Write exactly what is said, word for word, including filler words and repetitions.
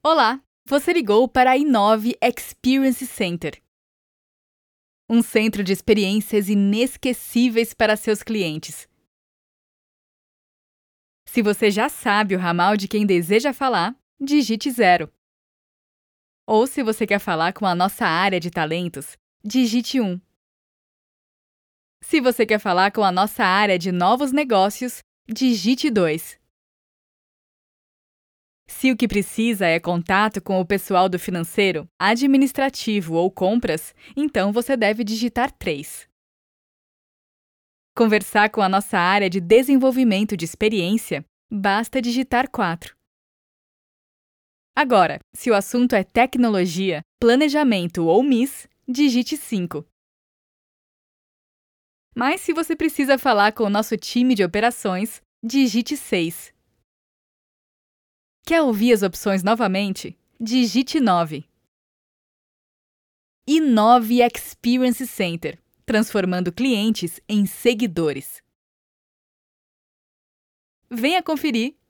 Olá, você ligou para a Inove Experience Center, um centro de experiências inesquecíveis para seus clientes. Se você já sabe o ramal de quem deseja falar, digite zero. Ou se você quer falar com a nossa área de talentos, digite um. Se você quer falar com a nossa área de novos negócios, digite dois. Se o que precisa é contato com o pessoal do financeiro, administrativo ou compras, então você deve digitar três. Conversar com a nossa área de desenvolvimento de experiência, basta digitar quatro. Agora, se o assunto é tecnologia, planejamento ou M I S, digite cinco. Mas se você precisa falar com o nosso time de operações, digite seis. Quer ouvir as opções novamente? Digite nove. Inove Experience Center, transformando clientes em seguidores. Venha conferir!